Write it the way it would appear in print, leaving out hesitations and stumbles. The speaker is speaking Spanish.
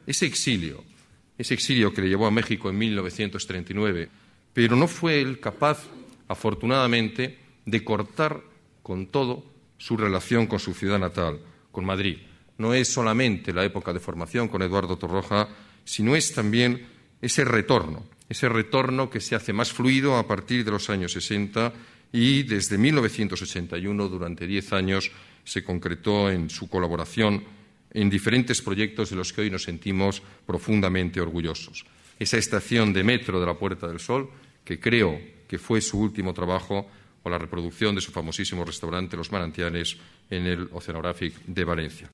ese exilio que le llevó a México en 1939, pero no fue él capaz, afortunadamente, de cortar con todo su relación con su ciudad natal, con Madrid. No es solamente la época de formación con Eduardo Torroja, sino es también ese retorno que se hace más fluido a partir de los años 60 y desde 1981, durante 10 años, se concretó en su colaboración en diferentes proyectos de los que hoy nos sentimos profundamente orgullosos. Esa estación de metro de la Puerta del Sol, que creo que fue su último trabajo, o la reproducción de su famosísimo restaurante Los Manantiales en el Oceanographic de Valencia.